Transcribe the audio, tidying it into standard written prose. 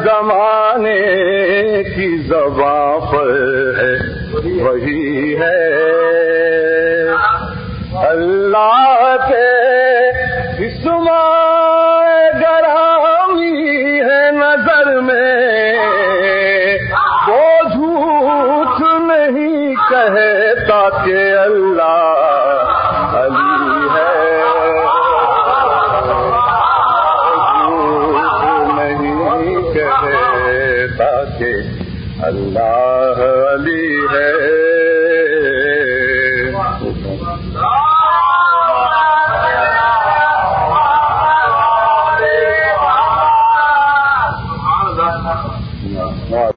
زمانے کی زبان پر ہے وہی ہے، اللہ کے اسم گرامی ہے نظر میں، وہ جھوٹ نہیں کہتا کہ اللہ علی ہے، جھوٹ نہیں کہتا کہ اللہ علی ہے۔